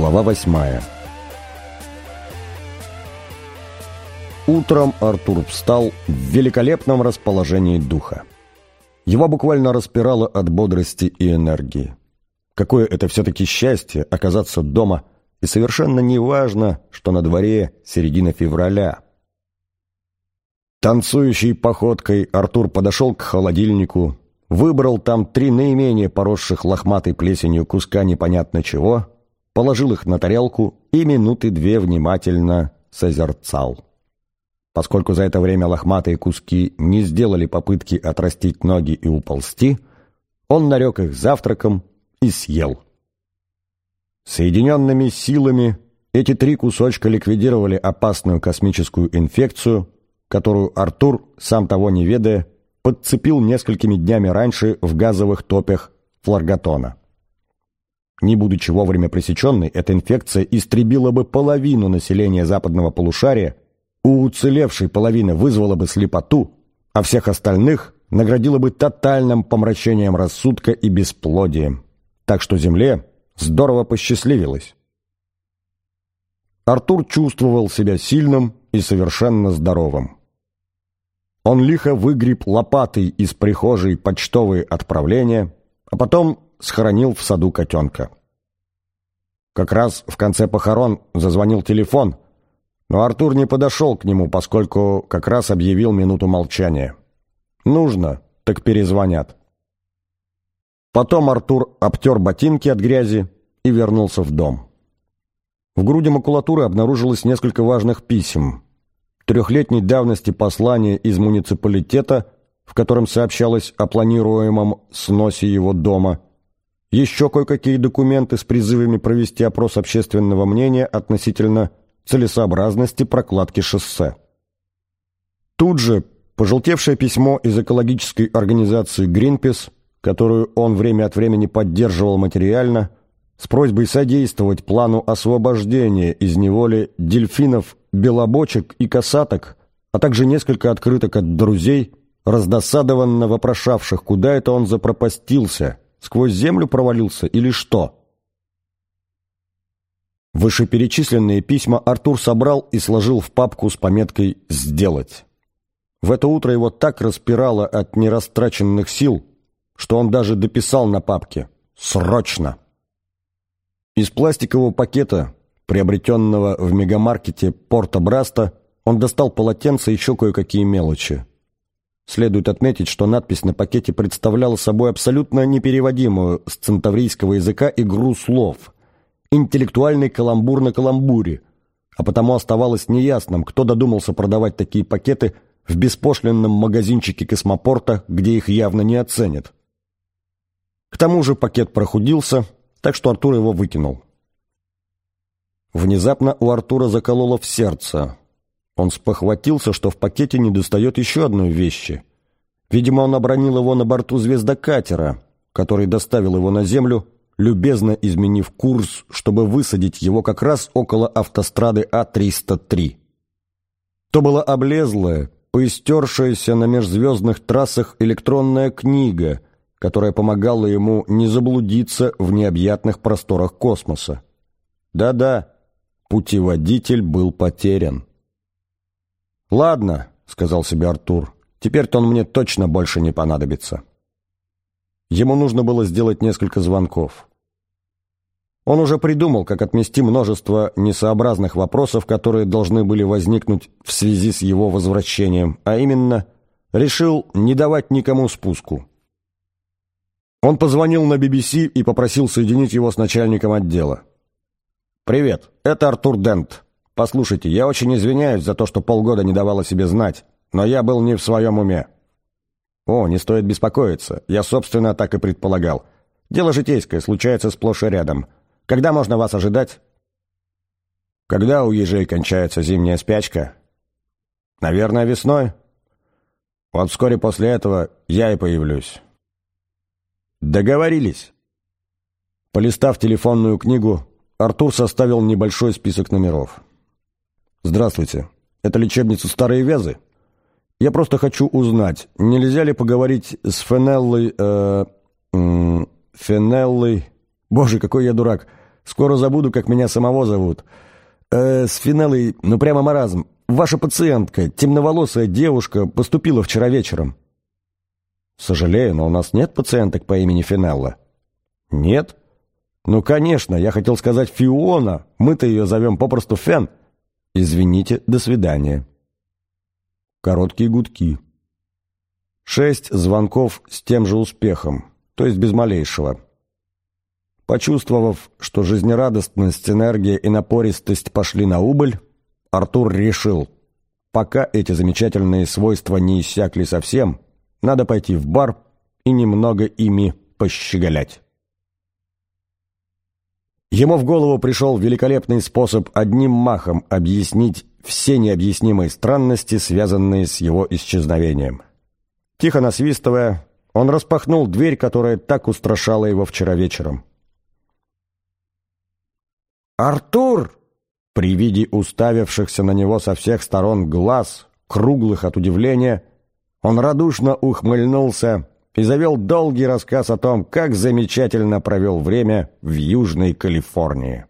Глава 8. Утром Артур встал в великолепном расположении духа. Его буквально распирало от бодрости и энергии. Какое это все-таки счастье оказаться дома, и совершенно не важно, что на дворе середина февраля. Танцующей походкой Артур подошел к холодильнику, выбрал там 3 наименее поросших лохматой плесенью куска непонятно чего, положил их на тарелку и минуты 2 внимательно созерцал. Поскольку за это время лохматые куски не сделали попытки отрастить ноги и уползти, он нарек их завтраком и съел. Соединенными силами эти 3 кусочка ликвидировали опасную космическую инфекцию, которую Артур, сам того не ведая, подцепил несколькими днями раньше в газовых топях Фларгатона. Не будучи вовремя пресеченной, эта инфекция истребила бы половину населения западного полушария, у уцелевшей половины вызвала бы слепоту, а всех остальных наградила бы тотальным помрачением рассудка и бесплодием. Так что Земле здорово посчастливилось. Артур чувствовал себя сильным и совершенно здоровым. Он лихо выгреб лопатой из прихожей почтовые отправления, а потом схоронил в саду котенка. Как раз в конце похорон зазвонил телефон, но Артур не подошел к нему, поскольку как раз объявил минуту молчания. Нужно, так перезвонят. Потом Артур обтер ботинки от грязи и вернулся в дом. В груди макулатуры обнаружилось несколько важных писем. 3-летней давности послание из муниципалитета, в котором сообщалось о планируемом сносе его дома, еще кое-какие документы с призывами провести опрос общественного мнения относительно целесообразности прокладки шоссе. Тут же пожелтевшее письмо из экологической организации «Гринпис», которую он время от времени поддерживал материально, с просьбой содействовать плану освобождения из неволи дельфинов, белобочек и косаток, а также несколько открыток от друзей, раздосадованно вопрошавших, куда это он запропастился, сквозь землю провалился или что. Вышеперечисленные письма Артур собрал и сложил в папку с пометкой «Сделать». В это утро его так распирало от нерастраченных сил, что он даже дописал на папке «Срочно». Из пластикового пакета, приобретенного в мегамаркете Порто-Браста, он достал полотенце и еще кое-какие мелочи. Следует отметить, что надпись на пакете представляла собой абсолютно непереводимую с центаврийского языка игру слов, интеллектуальный каламбур на каламбуре, а потому оставалось неясным, кто додумался продавать такие пакеты в беспошлинном магазинчике космопорта, где их явно не оценят. К тому же пакет прохудился, так что Артур его выкинул. Внезапно у Артура закололо в сердце. Он спохватился, что в пакете недостает еще одной вещи. Видимо, он обронил его на борту звездокатера, который доставил его на Землю, любезно изменив курс, чтобы высадить его как раз около автострады А-303. То была облезлая, поистершаяся на межзвездных трассах электронная книга, которая помогала ему не заблудиться в необъятных просторах космоса. Да-да, путеводитель был потерян. «Ладно», — сказал себе Артур, — «теперь-то он мне точно больше не понадобится». Ему нужно было сделать несколько звонков. Он уже придумал, как отмести множество несообразных вопросов, которые должны были возникнуть в связи с его возвращением, а именно, решил не давать никому спуску. Он позвонил на BBC и попросил соединить его с начальником отдела. «Привет, это Артур Дент. Послушайте, я очень извиняюсь за то, что полгода не давал о себе знать, но я был не в своем уме». «О, не стоит беспокоиться. Я, собственно, так и предполагал. Дело житейское, случается сплошь и рядом. Когда можно вас ожидать?» «Когда у ежей кончается зимняя спячка?» «Наверное, весной. Вот вскоре после этого я и появлюсь». «Договорились». Полистав телефонную книгу, Артур составил небольшой список номеров. «Здравствуйте. Это лечебница Старые Вязы? Я просто хочу узнать, нельзя ли поговорить с Фенеллой... Фенеллой... Боже, какой я дурак! Скоро забуду, как меня самого зовут. С Финеллой, ну прямо маразм. Ваша пациентка, темноволосая девушка, поступила вчера вечером». «Сожалею, но у нас нет пациенток по имени Финелла». «Нет? Ну, конечно, я хотел сказать Фиона. Мы-то ее зовем попросту Фен». «Извините, до свидания». Короткие гудки. 6 звонков с тем же успехом, то есть без малейшего. Почувствовав, что жизнерадостность, энергия и напористость пошли на убыль, Артур решил, пока эти замечательные свойства не иссякли совсем, надо пойти в бар и немного ими пощеголять. Ему в голову пришел великолепный способ одним махом объяснить все необъяснимые странности, связанные с его исчезновением. Тихо насвистывая, он распахнул дверь, которая так устрашала его вчера вечером. «Артур!» При виде уставившихся на него со всех сторон глаз, круглых от удивления, он радушно ухмыльнулся и завел долгий рассказ о том, как замечательно провел время в Южной Калифорнии.